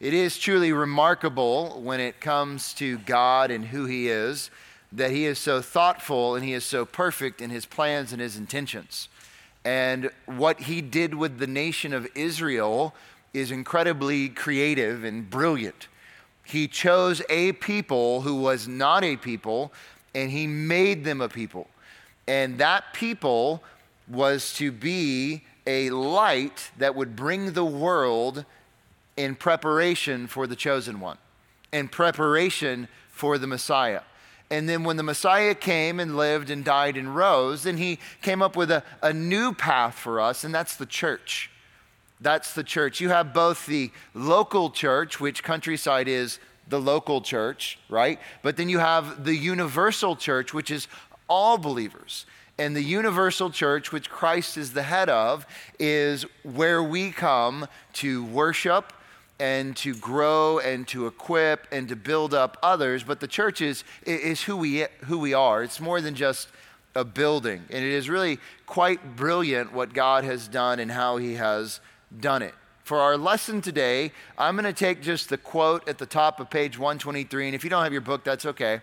It is truly remarkable when it comes to God and who He is, that He is so thoughtful and He is so perfect in His plans and His intentions. And what He did with the nation of Israel is incredibly creative and brilliant. He chose a people who was not a people, and He made them a people. And that people was to be a light that would bring the world in preparation for the chosen one, in preparation for the Messiah. And then when the Messiah came and lived and died and rose, then He came up with a new path for us, and that's the church. That's the church. You have both the local church, which Countryside is the local church, right? But then you have the universal church, which is all believers. And the universal church, which Christ is the head of, is where we come to worship and to grow and to equip and to build up others. But the church is who we are. It's more than just a building. And it is really quite brilliant what God has done and how He has done it. For our lesson today, I'm going to take just the quote at the top of page 123. And if you don't have your book, that's okay.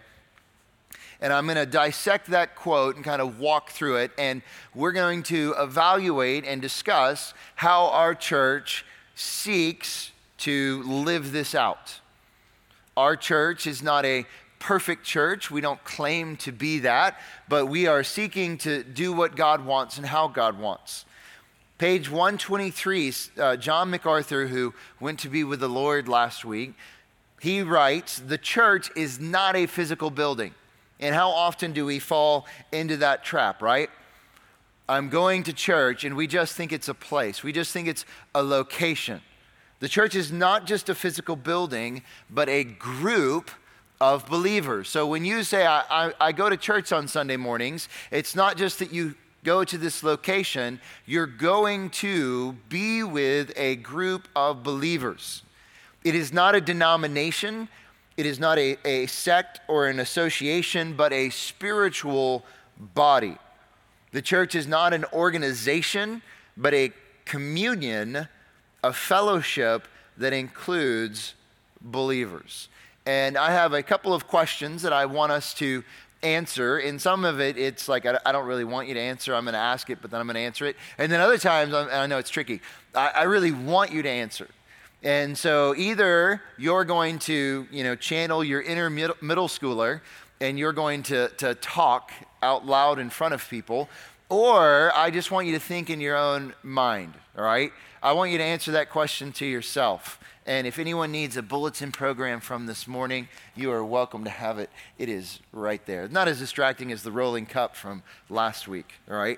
And I'm going to dissect that quote and kind of walk through it. And we're going to evaluate and discuss how our church seeks to live this out. Our church is not a perfect church. We don't claim to be that, but we are seeking to do what God wants and how God wants. Page 123, John MacArthur, who went to be with the Lord last week, he writes, "The church is not a physical building." And how often do we fall into that trap, right? I'm going to church and we just think it's a place. We just think it's a location. The church is not just a physical building, but a group of believers. So when you say, I go to church on Sunday mornings, it's not just that you go to this location, you're going to be with a group of believers. It is not a denomination. It is not a sect or an association, but a spiritual body. The church is not an organization, but a communion, a fellowship that includes believers. And I have a couple of questions that I want us to answer. And some of it, it's like, I don't really want you to answer. I'm going to ask it, but then I'm going to answer it. And then other times, I know it's tricky, I really want you to answer. And so either you're going to, channel your inner middle schooler and you're going to talk out loud in front of people, or I just want you to think in your own mind, all right? I want you to answer that question to yourself. And if anyone needs a bulletin program from this morning, you are welcome to have it. It is right there. Not as distracting as the rolling cup from last week, all right?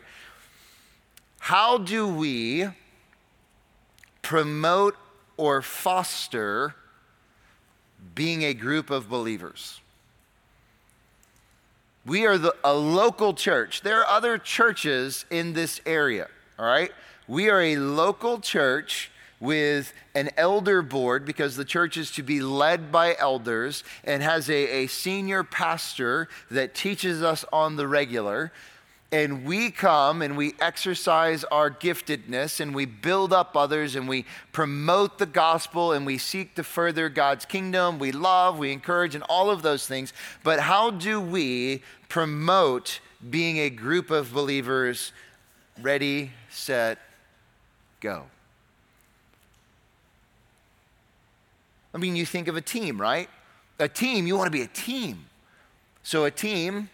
How do we promote or foster being a group of believers? We are a local church. There are other churches in this area, all right? We are a local church with an elder board, because the church is to be led by elders and has a senior pastor that teaches us on the regular. And we come and we exercise our giftedness and we build up others and we promote the gospel and we seek to further God's kingdom. We love, we encourage, and all of those things. But how do we promote being a group of believers? Ready, set, go. I mean, you think of a team, right? A team, you want to be a team. So a team,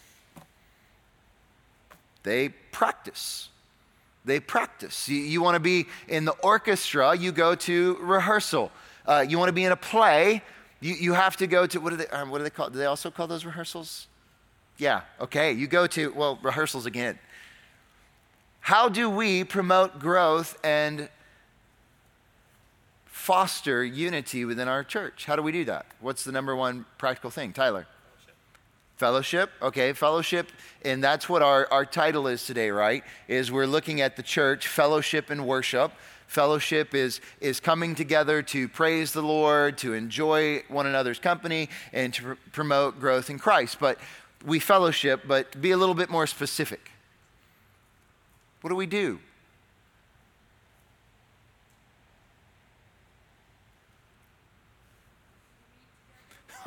they practice. They practice. You want to be in the orchestra, you go to rehearsal. You want to be in a play, you have to go to, what do they call? Do they also call those rehearsals? Yeah, okay. You go to, rehearsals again. How do we promote growth and foster unity within our church? How do we do that? What's the number one practical thing? Tyler? Fellowship. Okay, fellowship. And that's what our title is today, right? Is we're looking at the church, fellowship and worship. Fellowship is coming together to praise the Lord, to enjoy one another's company, and to promote growth in Christ. But we fellowship, but to be a little bit more specific. What do we do?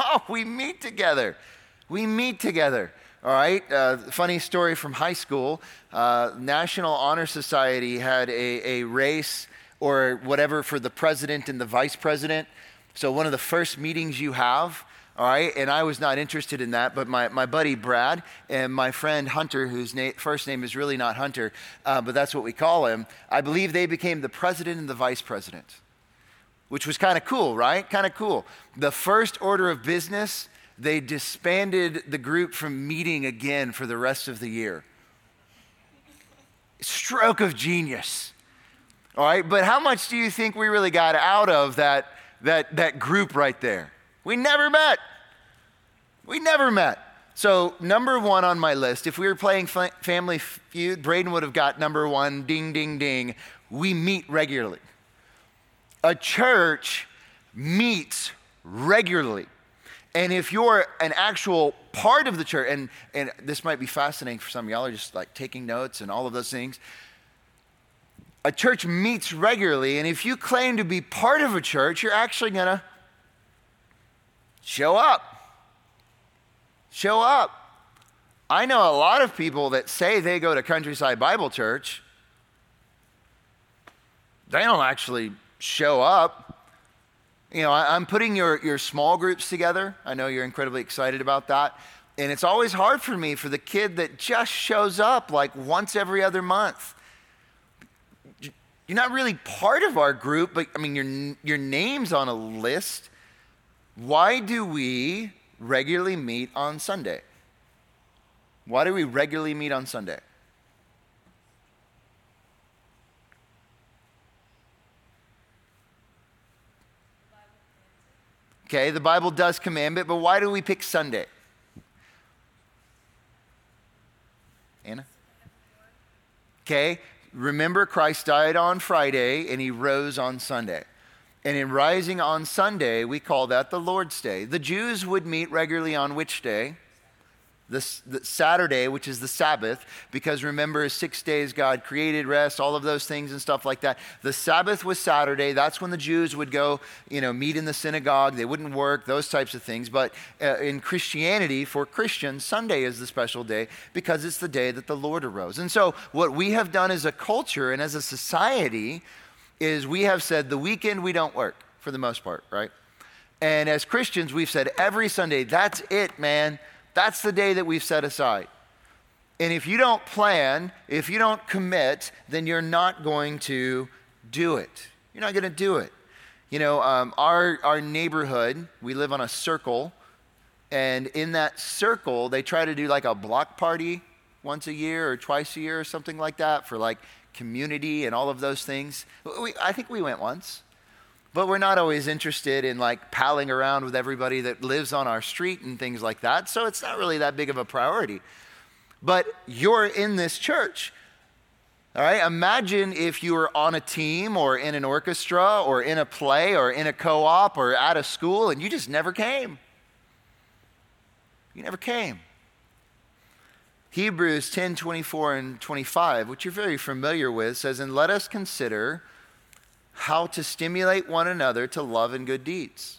Oh, we meet together. We meet together. All right. Funny story from high school. National Honor Society had a race or whatever for the president and the vice president. So one of the first meetings you have, all right, and I was not interested in that, but my buddy Brad and my friend Hunter, whose first name is really not Hunter, but that's what we call him, I believe they became the president and the vice president, which was kind of cool, right? Kind of cool. The first order of business, they disbanded the group from meeting again for the rest of the year. Stroke of genius. All right, but how much do you think we really got out of that group right there? We never met. We never met. So number one on my list, if we were playing Family Feud, Braden would have got number one, ding, ding, ding. We meet regularly. A church meets regularly. And if you're an actual part of the church, and this might be fascinating for some of y'all are just like taking notes and all of those things. A church meets regularly, and if you claim to be part of a church, you're actually going to show up. Show up. I know a lot of people that say they go to Countryside Bible Church. They don't actually show up. You know, I'm putting your small groups together. I know you're incredibly excited about that. And it's always hard for me for the kid that just shows up like once every other month. You're not really part of our group, but I mean, your name's on a list. Why do we regularly meet on Sunday? Why do we regularly meet on Sunday? Okay, the Bible does command it, but why do we pick Sunday? Anna? Okay, remember Christ died on Friday and he rose on Sunday. And in rising on Sunday, we call that the Lord's Day. The Jews would meet regularly on which day? The Saturday, which is the Sabbath, because remember, 6 days God created, rest, all of those things and stuff like that. The Sabbath was Saturday. That's when the Jews would go, meet in the synagogue. They wouldn't work, those types of things. But in Christianity, for Christians, Sunday is the special day because it's the day that the Lord arose. And so what we have done as a culture and as a society is we have said the weekend we don't work for the most part, right? And as Christians, we've said every Sunday, that's it, man. That's the day that we've set aside. And if you don't plan, if you don't commit, then you're not going to do it. You're not going to do it. Our neighborhood, we live on a circle, and in that circle, they try to do like a block party once a year or twice a year or something like that for like community and all of those things. I think we went once. But we're not always interested in like palling around with everybody that lives on our street and things like that. So it's not really that big of a priority. But you're in this church. All right, imagine if you were on a team or in an orchestra or in a play or in a co-op or at a school and you just never came. You never came. Hebrews 10:24 and 25, which you're very familiar with, says, "And let us consider how to stimulate one another to love and good deeds,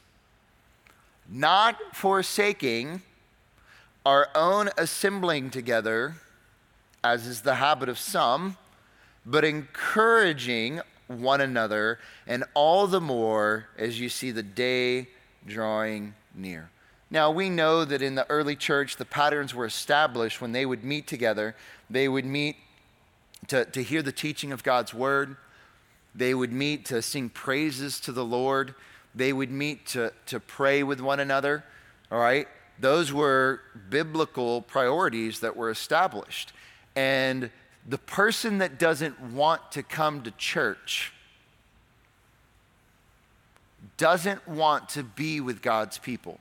not forsaking our own assembling together, as is the habit of some, but encouraging one another, and all the more as you see the day drawing near." Now, we know that in the early church, the patterns were established when they would meet together. They would meet to hear the teaching of God's word. They would meet to sing praises to the Lord. They would meet to pray with one another, all right? Those were biblical priorities that were established. And the person that doesn't want to come to church doesn't want to be with God's people.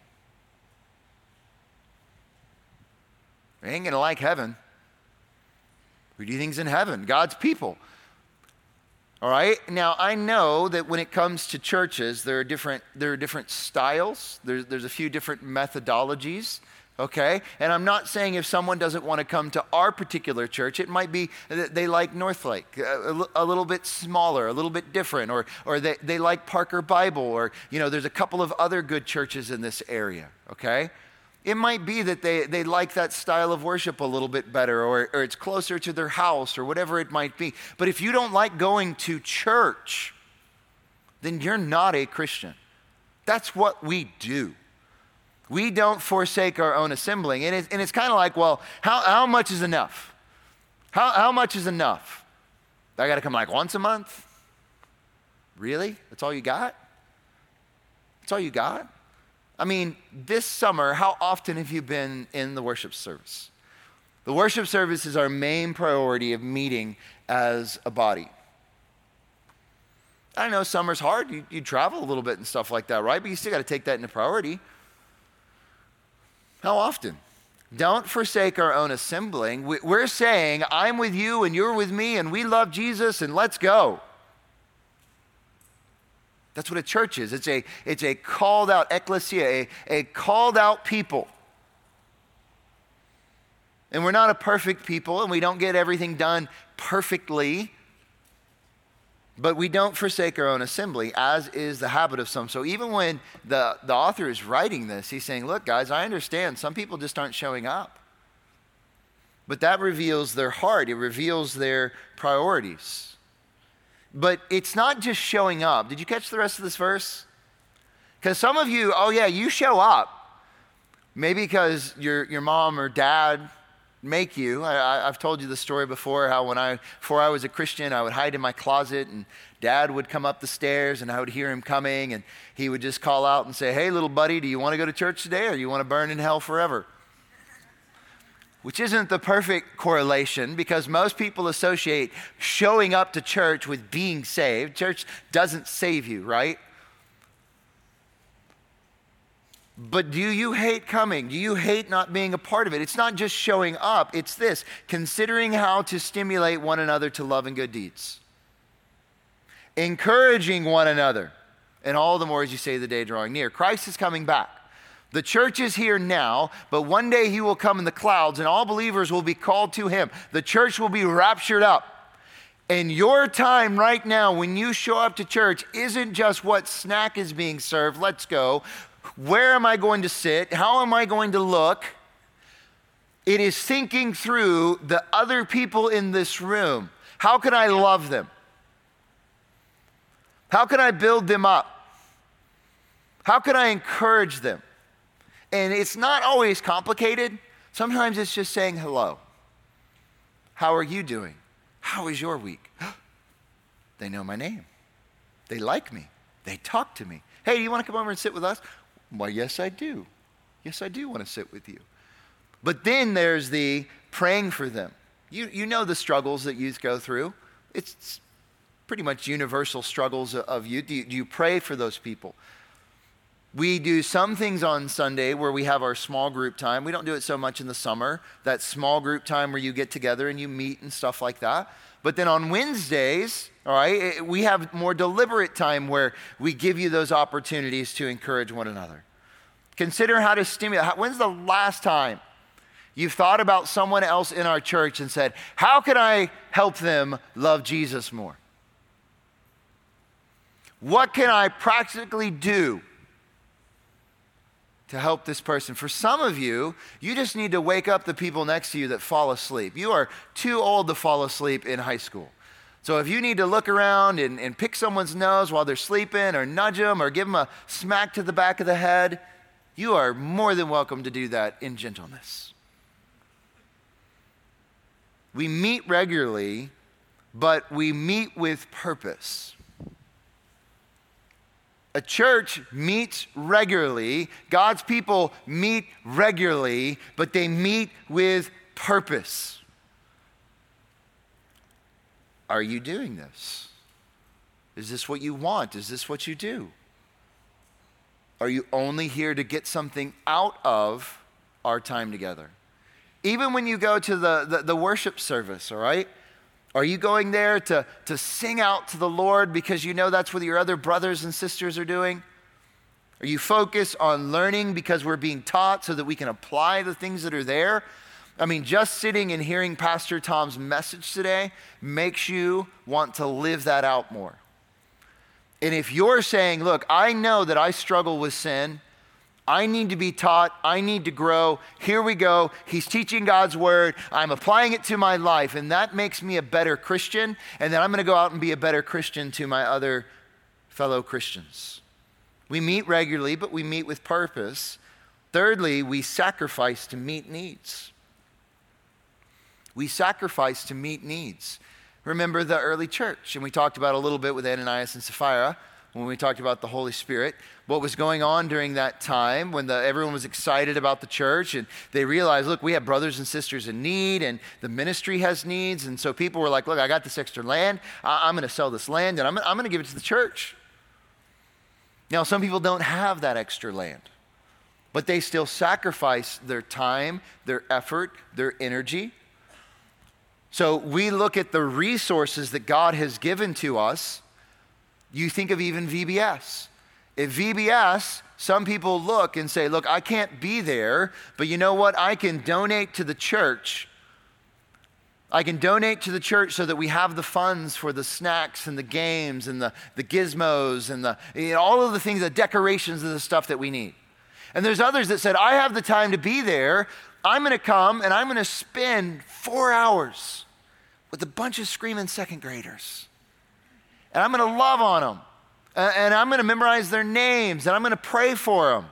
They ain't going to like heaven. We do things in heaven, God's people. All right. Now I know that when it comes to churches, there are different styles. There's a few different methodologies Okay? And I'm not saying if someone doesn't want to come to our particular church, it might be that they like Northlake, a little bit smaller, a little bit different, or they like Parker Bible, or, there's a couple of other good churches in this area, okay? It might be that they like that style of worship a little bit better, or it's closer to their house, or whatever it might be. But if you don't like going to church, then you're not a Christian. That's what we do. We don't forsake our own assembling. And it's kind of like, well, how much is enough? How much is enough? I got to come like once a month? Really? That's all you got? That's all you got? I mean, this summer, how often have you been in the worship service? The worship service is our main priority of meeting as a body. I know summer's hard. You travel a little bit and stuff like that, right? But you still got to take that into priority. How often? Don't forsake our own assembling. We're saying, I'm with you and you're with me and we love Jesus and let's go. That's what a church is. It's a called out ecclesia, a called out people. And we're not a perfect people and we don't get everything done perfectly. But we don't forsake our own assembly, as is the habit of some. So even when the author is writing this, he's saying, look, guys, I understand some people just aren't showing up. But that reveals their heart. It reveals their priorities. But it's not just showing up. Did you catch the rest of this verse? Because some of you, you show up. Maybe because your mom or dad make you. I've told you the story before, how before I was a Christian, I would hide in my closet and Dad would come up the stairs and I would hear him coming and he would just call out and say, hey, little buddy, do you want to go to church today or do you want to burn in hell forever? Which isn't the perfect correlation because most people associate showing up to church with being saved. Church doesn't save you, right? But do you hate coming? Do you hate not being a part of it? It's not just showing up. It's this, considering how to stimulate one another to love and good deeds. Encouraging one another. And all the more as you say the day drawing near. Christ is coming back. The church is here now, but one day he will come in the clouds and all believers will be called to him. The church will be raptured up. And your time right now when you show up to church isn't just what snack is being served. Let's go. Where am I going to sit? How am I going to look? It is thinking through the other people in this room. How can I love them? How can I build them up? How can I encourage them? And it's not always complicated. Sometimes it's just saying hello. How are you doing? How is your week? They know my name. They like me. They talk to me. Hey, do you want to come over and sit with us? Why, yes, I do. Yes, I do want to sit with you. But then there's the praying for them. You know the struggles that youth go through. It's pretty much universal struggles of youth. Do you pray for those people? We do some things on Sunday where we have our small group time. We don't do it so much in the summer, that small group time where you get together and you meet and stuff like that. But then on Wednesdays, all right, we have more deliberate time where we give you those opportunities to encourage one another. Consider how to stimulate. When's the last time you've thought about someone else in our church and said, how can I help them love Jesus more? What can I practically do to help this person? For some of you, you just need to wake up the people next to you that fall asleep. You are too old to fall asleep in high school. So if you need to look around and pick someone's nose while they're sleeping or nudge them or give them a smack to the back of the head, you are more than welcome to do that in gentleness. We meet regularly, but we meet with purpose. A church meets regularly. God's people meet regularly, but they meet with purpose. Are you doing this? Is this what you want? Is this what you do? Are you only here to get something out of our time together? Even when you go to the worship service, all right? Are you going there to sing out to the Lord because you know that's what your other brothers and sisters are doing? Are you focused on learning because we're being taught so that we can apply the things that are there? I mean, just sitting and hearing Pastor Tom's message today makes you want to live that out more. And if you're saying, look, I know that I struggle with sin, I need to be taught, I need to grow, here we go, he's teaching God's word, I'm applying it to my life, and that makes me a better Christian, and then I'm going to go out and be a better Christian to my other fellow Christians. We meet regularly, but we meet with purpose. Thirdly, we sacrifice to meet needs. We sacrifice to meet needs. Remember the early church, and we talked about a little bit with Ananias and Sapphira when we talked about the Holy Spirit, what was going on during that time when everyone was excited about the church and they realized, look, we have brothers and sisters in need and the ministry has needs. And so people were like, look, I got this extra land. I'm going to sell this land and I'm going to give it to the church. Now, some people don't have that extra land, but they still sacrifice their time, their effort, their energy. So we look at the resources that God has given to us. You think of even VBS. At VBS, some people look and say, look, I can't be there, but you know what? I can donate to the church. I can donate to the church so that we have the funds for the snacks and the games and the gizmos and all of the things, the decorations of the stuff that we need. And there's others that said, I have the time to be there. I'm going to come and I'm going to spend 4 hours with a bunch of screaming second graders. And I'm going to love on them. And I'm going to memorize their names and I'm going to pray for them.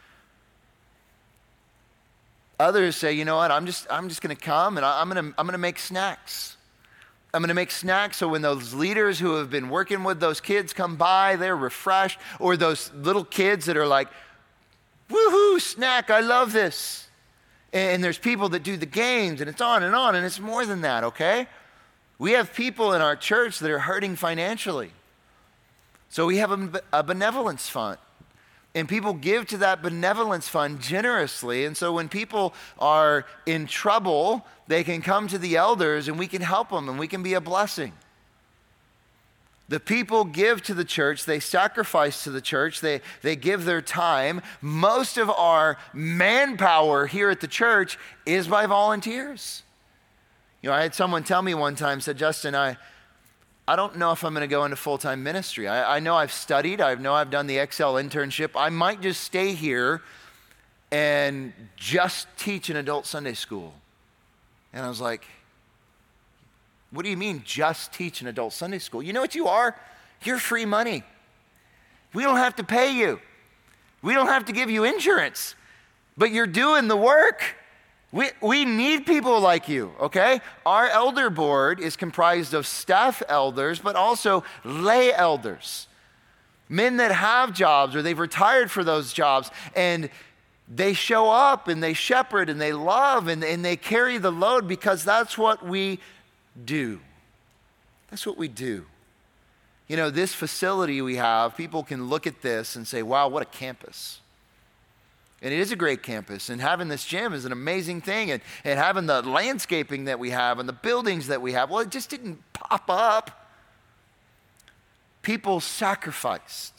Others say, you know what, I'm just going to come and I'm going to make snacks. I'm going to make snacks so when those leaders who have been working with those kids come by, they're refreshed. Or those little kids that are like, woohoo, snack, I love this. And there's people that do the games and it's on, and it's more than that, okay? We have people in our church that are hurting financially. So we have a benevolence fund. And people give to that benevolence fund generously. And so when people are in trouble, they can come to the elders and we can help them and we can be a blessing. The people give to the church, they sacrifice to the church, they give their time. Most of our manpower here at the church is by volunteers. You know, I had someone tell me one time, said, Justin, I don't know if I'm going to go into full-time ministry. I know I've studied. I know I've done the Excel internship. I might just stay here and just teach an adult Sunday school. And I was like, what do you mean just teach an adult Sunday school? You know what you are? You're free money. We don't have to pay you. We don't have to give you insurance. But you're doing the work. We need people like you, okay? Our elder board is comprised of staff elders, but also lay elders. Men that have jobs or they've retired for those jobs, and they show up and they shepherd and they love and they carry the load because that's what we do. That's what we do. You know, this facility we have, people can look at this and say, wow, what a campus. And it is a great campus, and having this gym is an amazing thing, and having the landscaping that we have and the buildings that we have, well, it just didn't pop up. People sacrificed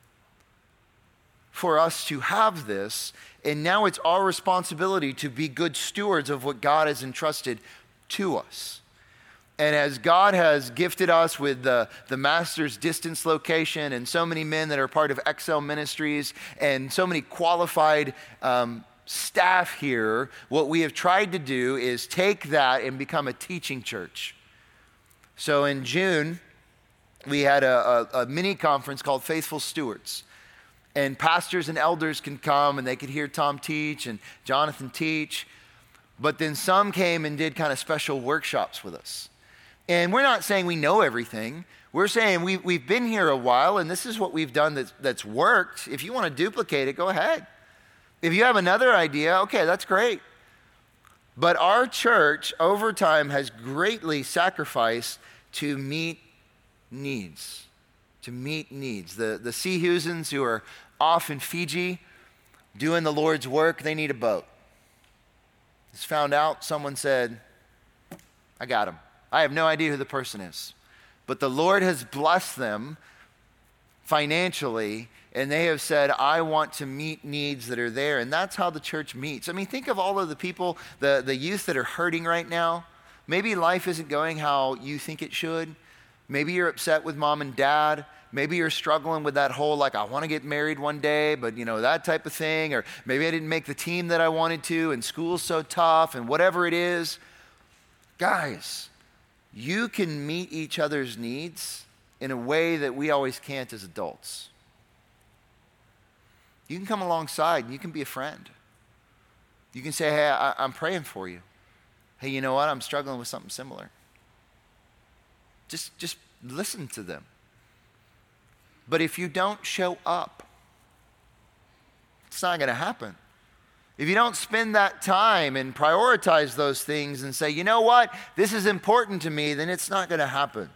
for us to have this, and now it's our responsibility to be good stewards of what God has entrusted to us. And as God has gifted us with the master's distance location and so many men that are part of Excel Ministries and so many qualified staff here, what we have tried to do is take that and become a teaching church. So in June, we had a mini conference called Faithful Stewards. And pastors and elders can come and they could hear Tom teach and Jonathan teach. But then some came and did kind of special workshops with us. And we're not saying we know everything. We're saying we've been here a while, and this is what we've done that's worked. If you want to duplicate it, go ahead. If you have another idea, okay, that's great. But our church, over time, has greatly sacrificed to meet needs. To meet needs. The Seahusens who are off in Fiji doing the Lord's work, they need a boat. Just found out, someone said, I got him. I have no idea who the person is. But the Lord has blessed them financially And they have said, I want to meet needs that are there. And that's how the church meets. I mean, think of all of the people, the youth that are hurting right now. Maybe life isn't going how you think it should. Maybe you're upset with mom and dad. Maybe you're struggling with that whole, like, I want to get married one day, but that type of thing. Or maybe I didn't make the team that I wanted to, and school's so tough, and whatever it is. Guys, you can meet each other's needs in a way that we always can't as adults. You can come alongside and you can be a friend. You can say, hey, I'm praying for you. Hey, you know what? I'm struggling with something similar. Just listen to them. But if you don't show up, it's not going to happen. If you don't spend that time and prioritize those things and say, you know what? This is important to me, then it's not going to happen.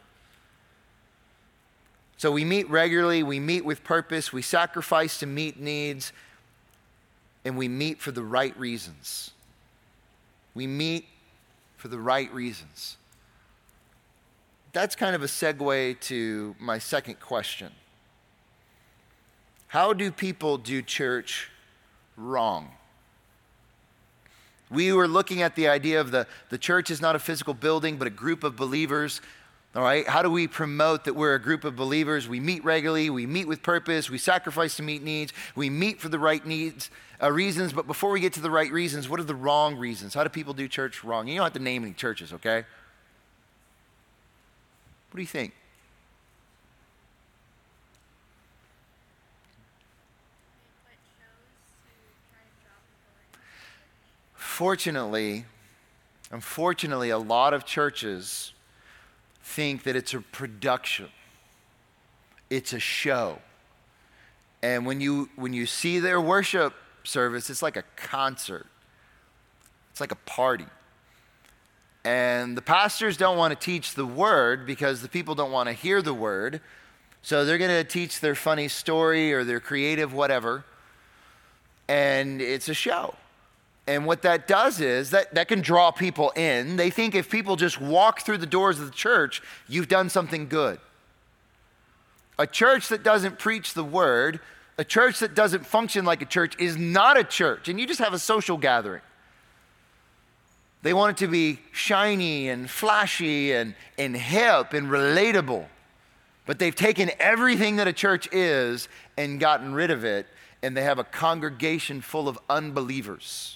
So we meet regularly, we meet with purpose, we sacrifice to meet needs, and we meet for the right reasons. We meet for the right reasons. That's kind of a segue to my second question. How do people do church wrong? We were looking at the idea of the church is not a physical building, but a group of believers. All right, how do we promote that we're a group of believers? We meet regularly, we meet with purpose, we sacrifice to meet needs, we meet for the right reasons, but before we get to the right reasons, what are the wrong reasons? How do people do church wrong? You don't have to name any churches, okay? What do you think? Unfortunately, a lot of churches think that it's a production. It's a show. And when you see their worship service, it's like a concert. It's like a party. And the pastors don't want to teach the word because the people don't want to hear the word. So they're going to teach their funny story or their creative whatever. And it's a show. And what that does is that can draw people in. They think if people just walk through the doors of the church, you've done something good. A church that doesn't preach the word, a church that doesn't function like a church is not a church. And you just have a social gathering. They want it to be shiny and flashy and hip and relatable. But they've taken everything that a church is and gotten rid of it. And they have a congregation full of unbelievers.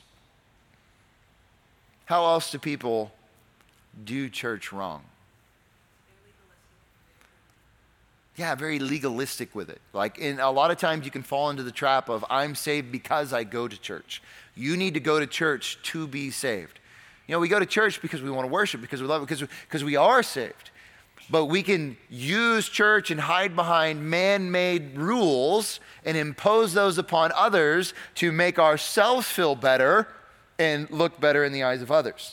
How else do people do church wrong? Yeah, very legalistic with it. In a lot of times you can fall into the trap of, I'm saved because I go to church. You need to go to church to be saved. We go to church because we want to worship, because we love it, because we are saved. But we can use church and hide behind man-made rules and impose those upon others to make ourselves feel better and look better in the eyes of others.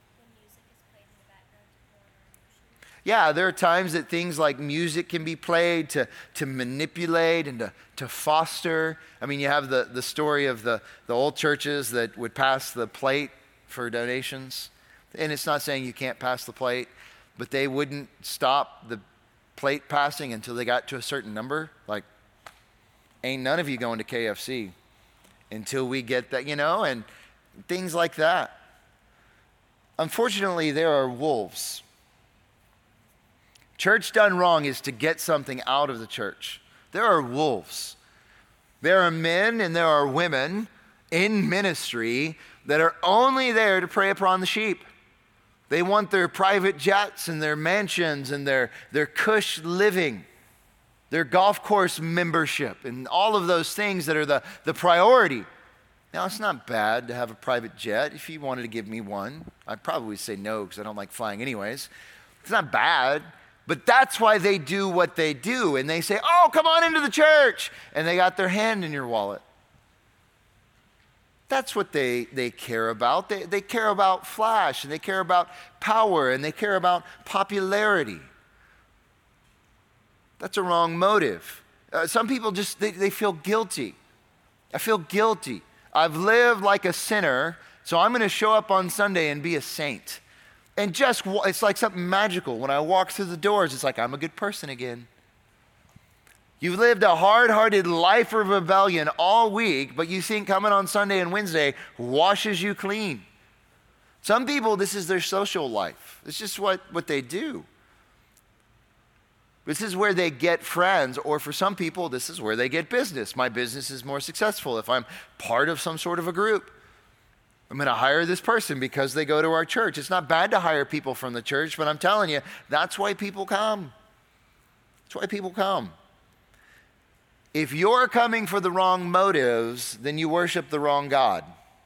Yeah, there are times that things like music can be played to manipulate and to foster. I mean, you have the story of the old churches that would pass the plate for donations. And it's not saying you can't pass the plate, but they wouldn't stop the plate passing until they got to a certain number. Like, ain't none of you going to KFC until we get that, and things like that. Unfortunately, there are wolves. Church done wrong is to get something out of the church. There are wolves. There are men and there are women in ministry that are only there to prey upon the sheep. They want their private jets and their mansions and their cush living, their golf course membership, and all of those things that are the priority. Now, it's not bad to have a private jet. If you wanted to give me one, I'd probably say no because I don't like flying anyways. It's not bad, but that's why they do what they do. And they say, oh, come on into the church. And they got their hand in your wallet. That's what they care about. They care about flash, and they care about power, and they care about popularity. That's a wrong motive. Some people just, they feel guilty. I feel guilty. I've lived like a sinner, so I'm going to show up on Sunday and be a saint. And it's like something magical. When I walk through the doors, it's like I'm a good person again. You've lived a hard-hearted life of rebellion all week, but you think coming on Sunday and Wednesday washes you clean. Some people, this is their social life. It's just what they do. This is where they get friends, or for some people, this is where they get business. My business is more successful if I'm part of some sort of a group. I'm going to hire this person because they go to our church. It's not bad to hire people from the church, but I'm telling you, that's why people come. That's why people come. If you're coming for the wrong motives, then you worship the wrong God.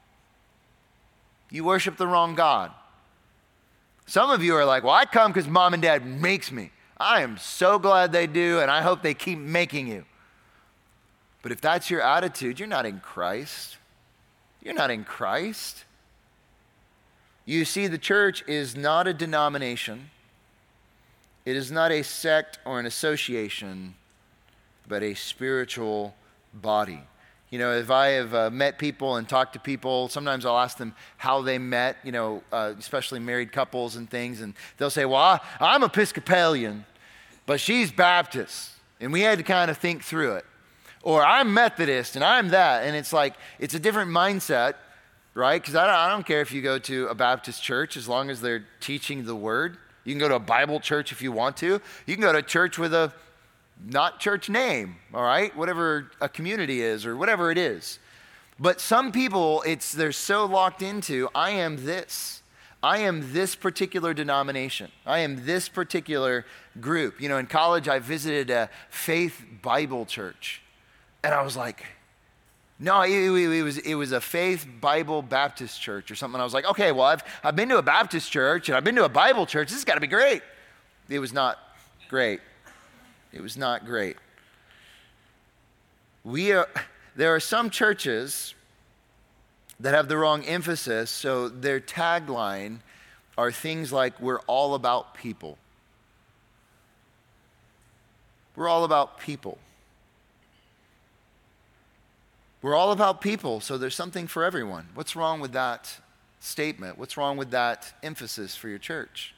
You worship the wrong God. Some of you are like, well, I come because mom and dad makes me. I am so glad they do, and I hope they keep making you. But if that's your attitude, you're not in Christ. You're not in Christ. You see, the church is not a denomination. It is not a sect or an association, but a spiritual body. You know, if I have met people and talked to people, sometimes I'll ask them how they met, especially married couples and things, and they'll say, well, I'm Episcopalian, but she's Baptist, and we had to kind of think through it. Or I'm Methodist, and I'm that, and it's like, it's a different mindset, right? Because I don't care if you go to a Baptist church as long as they're teaching the Word. You can go to a Bible church if you want to. You can go to a church with a not church name, all right? Whatever a community is or whatever it is. But some people, they're so locked into, I am this. I am this particular denomination. I am this particular group. You know, in college, I visited a Faith Bible church. And I was like, no, it was a Faith Bible Baptist church or something. I was like, okay, well, I've been to a Baptist church and I've been to a Bible church. This has got to be great. It was not great. It was not great. There are some churches that have the wrong emphasis, so their tagline are things like, we're all about people. We're all about people. We're all about people, so there's something for everyone. What's wrong with that statement? What's wrong with that emphasis for your church?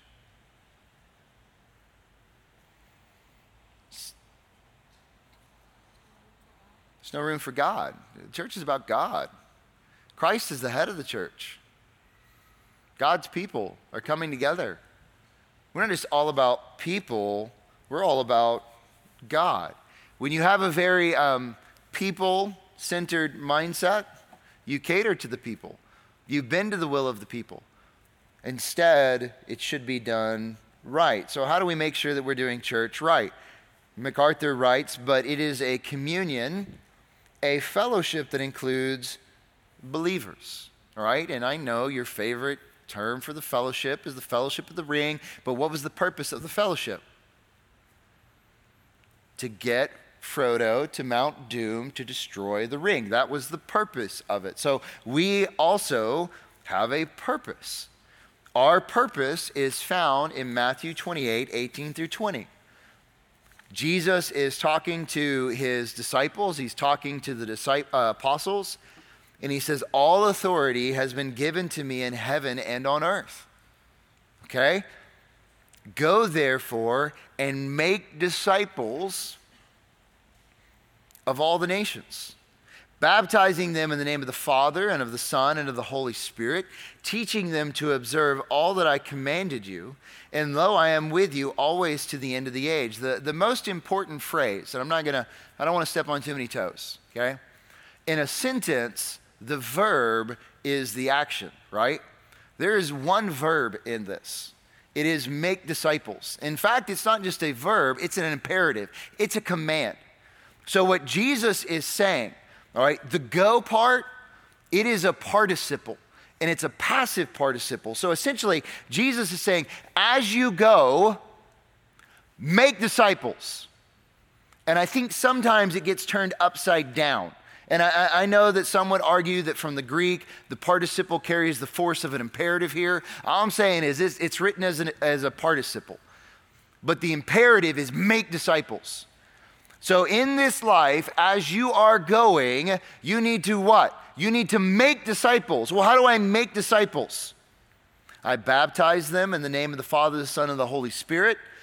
There's no room for God. The church is about God. Christ is the head of the church. God's people are coming together. We're not just all about people, we're all about God. When you have a very people-centered mindset, you cater to the people. You bend to the will of the people. Instead, it should be done right. So how do we make sure that we're doing church right? MacArthur writes, but it is a communion, a fellowship that includes believers, all right? And I know your favorite term for the fellowship is the fellowship of the ring, but what was the purpose of the fellowship? To get Frodo to Mount Doom to destroy the ring. That was the purpose of it. So we also have a purpose. Our purpose is found in Matthew 28, 18 through 20. Jesus is talking to his disciples. He's talking to the apostles. And he says, all authority has been given to me in heaven and on earth. Okay? Go therefore and make disciples of all the nations, baptizing them in the name of the Father and of the Son and of the Holy Spirit, teaching them to observe all that I commanded you. And lo, I am with you always to the end of the age. The most important phrase, and I don't want to step on too many toes, okay? In a sentence, the verb is the action, right? There is one verb in this. It is make disciples. In fact, it's not just a verb, it's an imperative. It's a command. So what Jesus is saying, all right, the go part, it is a participle, and it's a passive participle. So essentially, Jesus is saying, as you go, make disciples. And I think sometimes it gets turned upside down. And I know that some would argue that from the Greek, the participle carries the force of an imperative here. All I'm saying is it's written as a participle. But the imperative is make disciples. So in this life, as you are going, you need to what? You need to make disciples. Well, how do I make disciples? I baptize them in the name of the Father, the Son, and the Holy Spirit.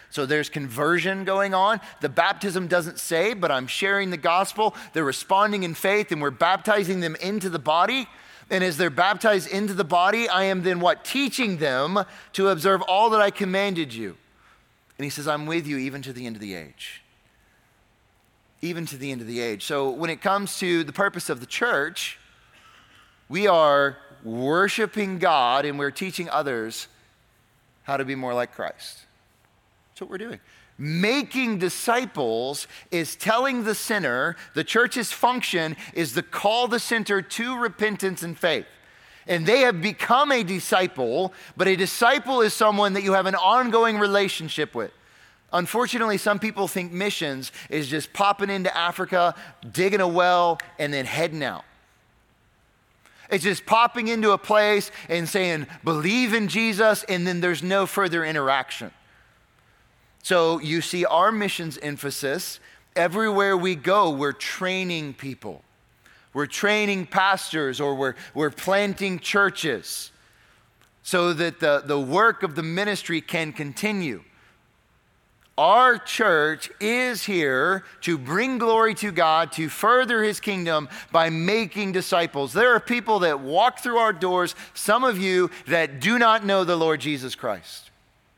So there's conversion going on. The baptism doesn't save, but I'm sharing the gospel. They're responding in faith, and we're baptizing them into the body. And as they're baptized into the body, I am then what? Teaching them to observe all that I commanded you. And he says, I'm with you even to the end of the age. Even to the end of the age. So when it comes to the purpose of the church, we are worshiping God and we're teaching others how to be more like Christ. That's what we're doing. Making disciples is telling the sinner the church's function is to call the sinner to repentance and faith. And they have become a disciple, but a disciple is someone that you have an ongoing relationship with. Unfortunately, some people think missions is just popping into Africa, digging a well, and then heading out. It's just popping into a place and saying, believe in Jesus, and then there's no further interaction. So you see our missions emphasis. Everywhere we go, we're training people. We're training pastors, or we're planting churches so that the work of the ministry can continue. Our church is here to bring glory to God, to further his kingdom by making disciples. There are people that walk through our doors, some of you that do not know the Lord Jesus Christ.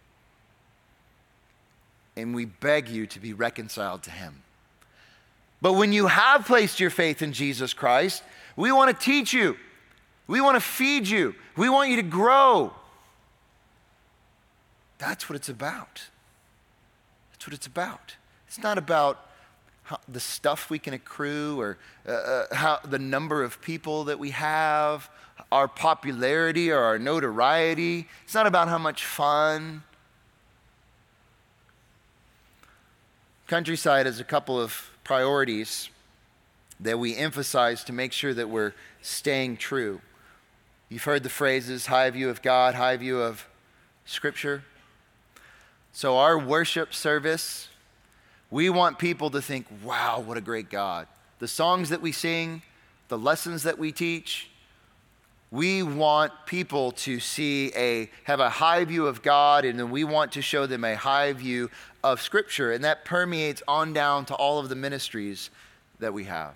And we beg you to be reconciled to him. But when you have placed your faith in Jesus Christ, we want to teach you. We want to feed you. We want you to grow. That's what it's about. That's what it's about. It's not about the stuff we can accrue or how the number of people that we have, our popularity or our notoriety. It's not about how much fun. Countryside has a couple of priorities that we emphasize to make sure that we're staying true. You've heard the phrases, high view of God, high view of Scripture. So our worship service, we want people to think, wow, what a great God. The songs that we sing, the lessons that we teach, we want people to have a high view of God, and then we want to show them a high view of Scripture. And that permeates on down to all of the ministries that we have.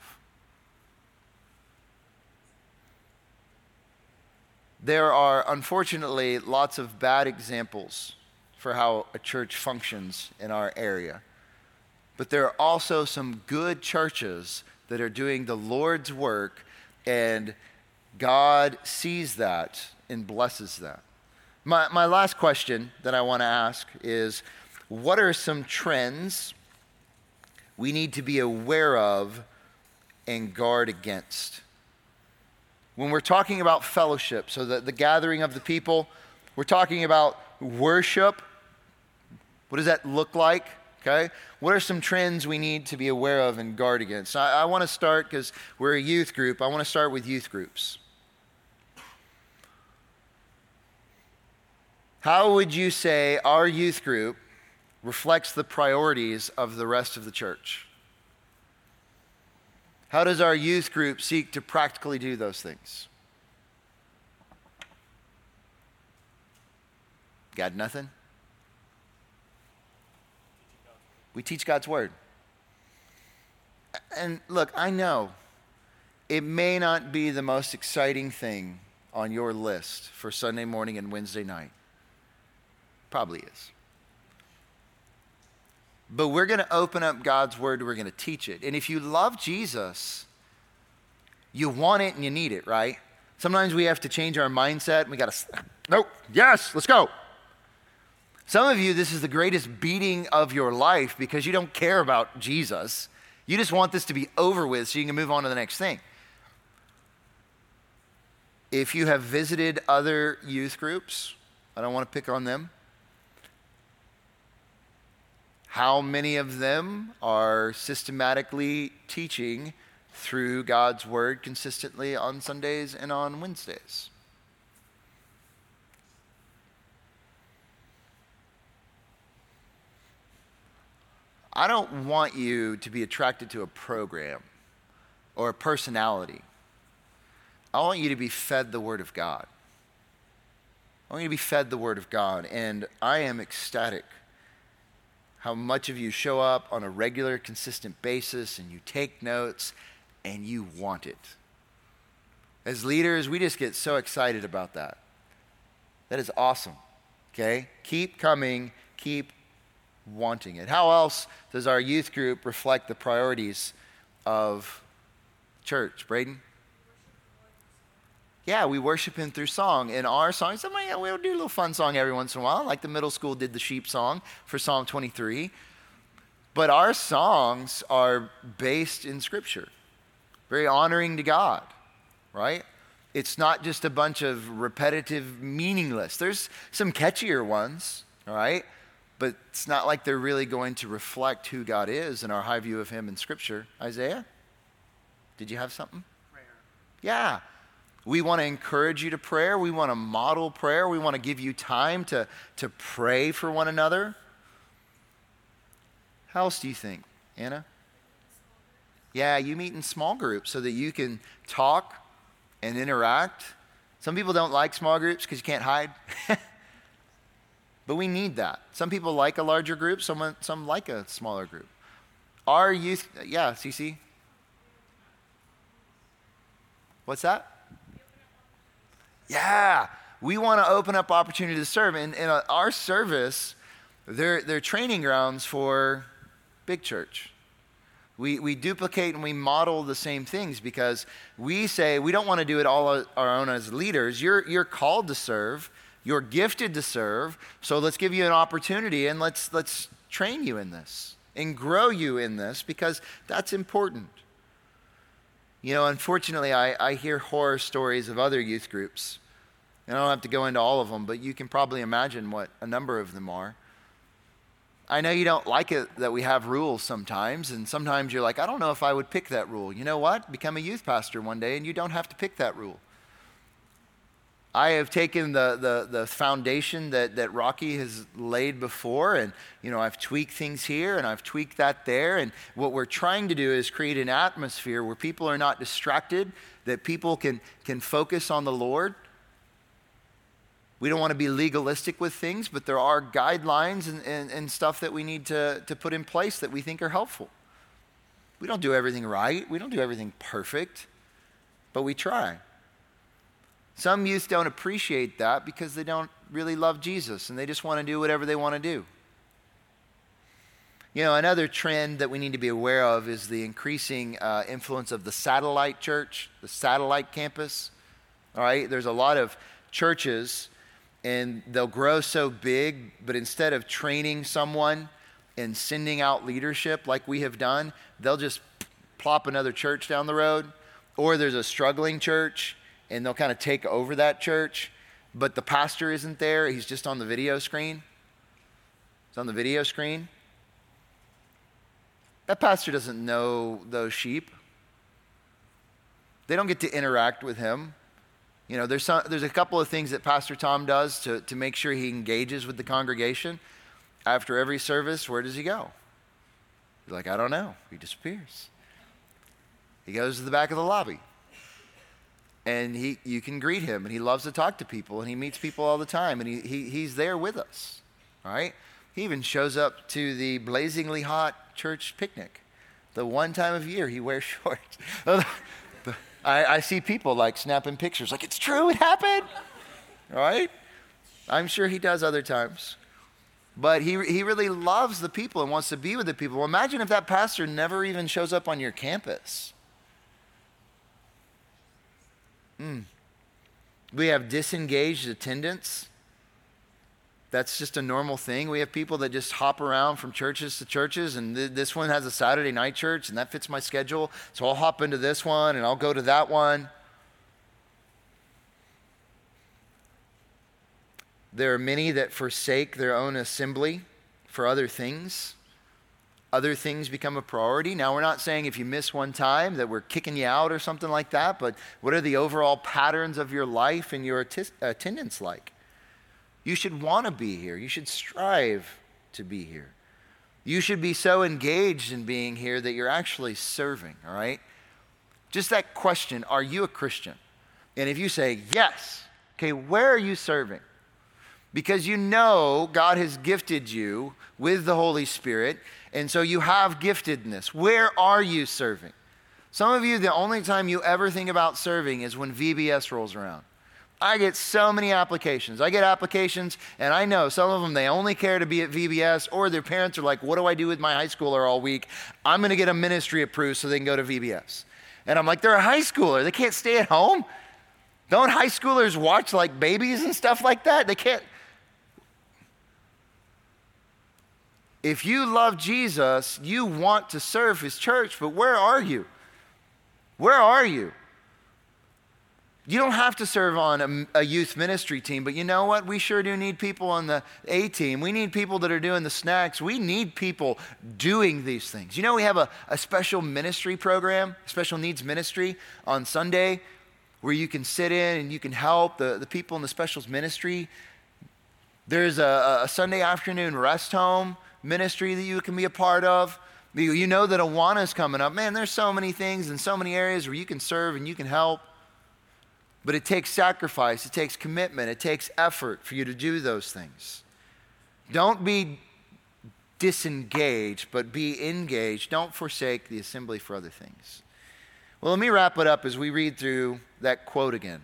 There are, unfortunately, lots of bad examples for how a church functions in our area. But there are also some good churches that are doing the Lord's work, and God sees that and blesses that. My last question that I want to ask is, what are some trends we need to be aware of and guard against? When we're talking about fellowship, so the gathering of the people, we're talking about worship. What does that look like? Okay. What are some trends we need to be aware of and guard against? I want to start, because we're a youth group, I want to start with youth groups. How would you say our youth group reflects the priorities of the rest of the church? How does our youth group seek to practically do those things? Got nothing? We teach God's word. And look, I know it may not be the most exciting thing on your list for Sunday morning and Wednesday night. Probably is. But we're going to open up God's word, we're going to teach it. And if you love Jesus, you want it and you need it, right? Sometimes we have to change our mindset and we got to, nope, yes, let's go. Some of you, this is the greatest beating of your life because you don't care about Jesus. You just want this to be over with so you can move on to the next thing. If you have visited other youth groups, I don't want to pick on them. How many of them are systematically teaching through God's word consistently on Sundays and on Wednesdays? I don't want you to be attracted to a program or a personality. I want you to be fed the Word of God. I want you to be fed the Word of God. And I am ecstatic how much of you show up on a regular, consistent basis and you take notes and you want it. As leaders, we just get so excited about that. That is awesome, okay? Keep coming, keep wanting it. How else does our youth group reflect the priorities of church, Braden? Yeah, we worship him through song. In our songs, we'll do a little fun song every once in a while, like the middle school did the sheep song for Psalm 23. But our songs are based in Scripture, very honoring to God, right? It's not just a bunch of repetitive, meaningless. There's some catchier ones, all right? But it's not like they're really going to reflect who God is and our high view of him in Scripture. Isaiah, did you have something? Prayer. Yeah. We want to encourage you to prayer. We want to model prayer. We want to give you time to pray for one another. How else do you think, Anna? Yeah, you meet in small groups so that you can talk and interact. Some people don't like small groups because you can't hide. But we need that. Some people like a larger group. Some like a smaller group. Our youth, yeah, Cece? What's that? Yeah, we want to open up opportunity to serve. And our service, they're training grounds for big church. We duplicate and we model the same things because we say we don't want to do it all our own as leaders. You're called to serve. You're gifted to serve. So let's give you an opportunity and let's train you in this and grow you in this because that's important. You know, unfortunately, I hear horror stories of other youth groups. And I don't have to go into all of them, but you can probably imagine what a number of them are. I know you don't like it that we have rules sometimes, and sometimes you're like, I don't know if I would pick that rule. You know what? Become a youth pastor one day, and you don't have to pick that rule. I have taken the foundation that Rocky has laid before, and I've tweaked things here, and I've tweaked that there, and what we're trying to do is create an atmosphere where people are not distracted, that people can focus on the Lord. We don't want to be legalistic with things, but there are guidelines and stuff that we need to put in place that we think are helpful. We don't do everything right. We don't do everything perfect, but we try. Some youth don't appreciate that because they don't really love Jesus and they just want to do whatever they want to do. Another trend that we need to be aware of is the increasing influence of the satellite church, the satellite campus. All right, there's a lot of churches and they'll grow so big, but instead of training someone and sending out leadership like we have done, they'll just plop another church down the road. Or there's a struggling church, and they'll kind of take over that church, but the pastor isn't there. He's just on the video screen. He's on the video screen. That pastor doesn't know those sheep. They don't get to interact with him. There's a couple of things that Pastor Tom does to make sure he engages with the congregation. After every service, where does he go? He's like, I don't know. He disappears. He goes to the back of the lobby. And you can greet him, and he loves to talk to people, and he meets people all the time, and he's there with us, all right? He even shows up to the blazingly hot church picnic. The one time of year he wears shorts. I see people like snapping pictures, like, it's true, it happened, all right? I'm sure he does other times. But he really loves the people and wants to be with the people. Well, imagine if that pastor never even shows up on your campus. We have disengaged attendance. That's just a normal thing. We have people that just hop around from churches to churches, and this one has a Saturday night church, and that fits my schedule, so I'll hop into this one, and I'll go to that one. There are many that forsake their own assembly for other things. Other things become a priority. Now, we're not saying if you miss one time that we're kicking you out or something like that, but what are the overall patterns of your life and your attendance like? You should want to be here. You should strive to be here. You should be so engaged in being here that you're actually serving, all right? Just that question, are you a Christian? And if you say yes, okay, where are you serving? because you know God has gifted you with the Holy Spirit, and so you have giftedness. Where are you serving? Some of you, the only time you ever think about serving is when VBS rolls around. I get so many applications. I get applications, and I know some of them, they only care to be at VBS, or their parents are like, what do I do with my high schooler all week? I'm going to get a ministry approved so they can go to VBS. And I'm like, they're a high schooler. They can't stay at home? Don't high schoolers watch like babies and stuff like that? They can't. If you love Jesus, you want to serve his church, but where are you? Where are you? You don't have to serve on a youth ministry team, but you know what? We sure do need people on the A team. We need people that are doing the snacks. We need people doing these things. You know, we have a special ministry program, special needs ministry on Sunday, where you can sit in and you can help the people in the specials ministry. There's a Sunday afternoon rest home ministry that you can be a part of. You know that Awana is coming up. Man, there's so many things in so many areas where you can serve and you can help. But it takes sacrifice, it takes commitment, it takes effort for you to do those things. Don't be disengaged, but be engaged. Don't forsake the assembly for other things. Well, let me wrap it up as we read through that quote again.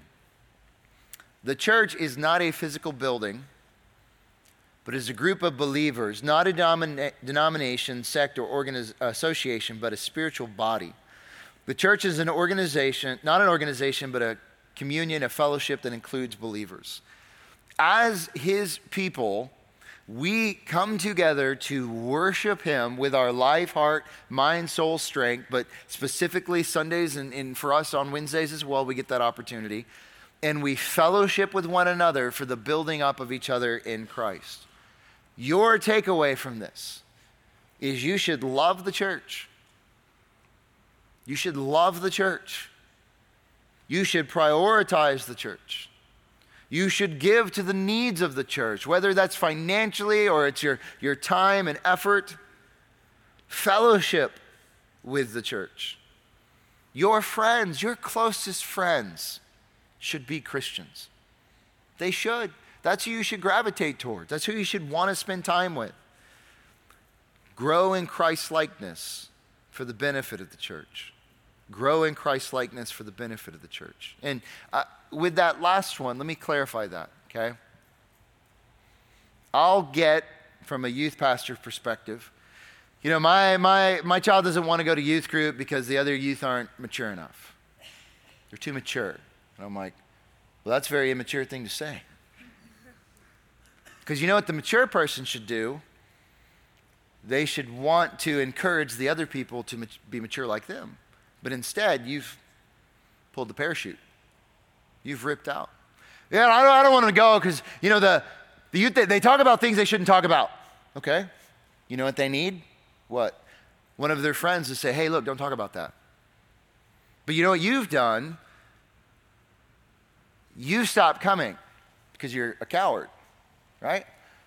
The church is not a physical building, but is a group of believers, not a denomination, sect, or association, but a spiritual body. The church is an organization, not an organization, but a communion, a fellowship that includes believers. As his people, we come together to worship him with our life, heart, mind, soul, strength, but specifically Sundays and for us on Wednesdays as well, we get that opportunity. And we fellowship with one another for the building up of each other in Christ. Your takeaway from this is you should love the church. You should love the church. You should prioritize the church. You should give to the needs of the church, whether that's financially or it's your time and effort. Fellowship with the church. Your friends, your closest friends should be Christians. They should. That's who you should gravitate towards. That's who you should want to spend time with. Grow in Christ-likeness for the benefit of the church. Grow in Christ-likeness for the benefit of the church. And with that last one, let me clarify that, okay? I'll get, from a youth pastor perspective, you know, my child doesn't want to go to youth group because the other youth aren't mature enough. They're too mature. And I'm like, well, that's a very immature thing to say. Because you know what the mature person should do? They should want to encourage the other people to be mature like them. But instead, you've pulled the parachute. You've ripped out. Yeah, I don't want to go because, you know, the youth, they talk about things they shouldn't talk about. Okay? You know what they need? What? One of their friends to say, hey, look, don't talk about that. But you know what you've done? You stopped coming because you're a coward, right?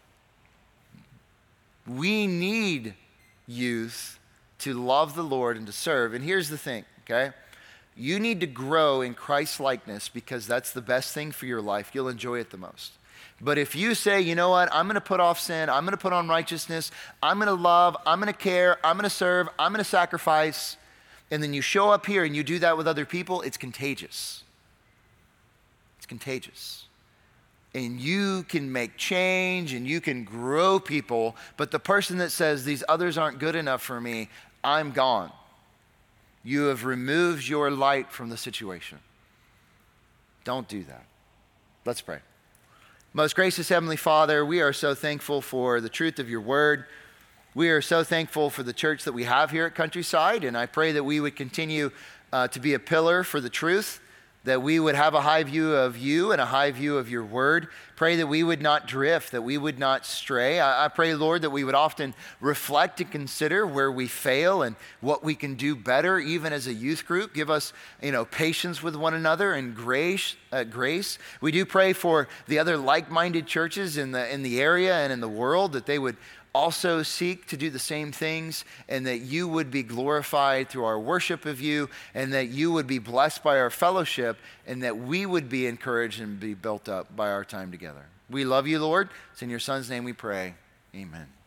We need youth to love the Lord and to serve. And here's the thing, okay? You need to grow in Christ-likeness because that's the best thing for your life. You'll enjoy it the most. But if you say, you know what, I'm going to put off sin, I'm going to put on righteousness, I'm going to love, I'm going to care, I'm going to serve, I'm going to sacrifice, and then you show up here and you do that with other people, it's contagious. It's contagious. And you can make change and you can grow people, but the person that says these others aren't good enough for me, I'm gone. You have removed your light from the situation. Don't do that. Let's pray. Most gracious Heavenly Father, we are so thankful for the truth of your word. We are so thankful for the church that we have here at Countryside, and I pray that we would continue to be a pillar for the truth, that we would have a high view of you and a high view of your word. Pray that we would not drift, that we would not stray. I pray, Lord, that we would often reflect and consider where we fail and what we can do better, even as a youth group. Give us, patience with one another and grace. We do pray for the other like-minded churches in the area and in the world, that they would also seek to do the same things, and that you would be glorified through our worship of you, and that you would be blessed by our fellowship, and that we would be encouraged and be built up by our time together. We love you, Lord. It's in your Son's name we pray. Amen.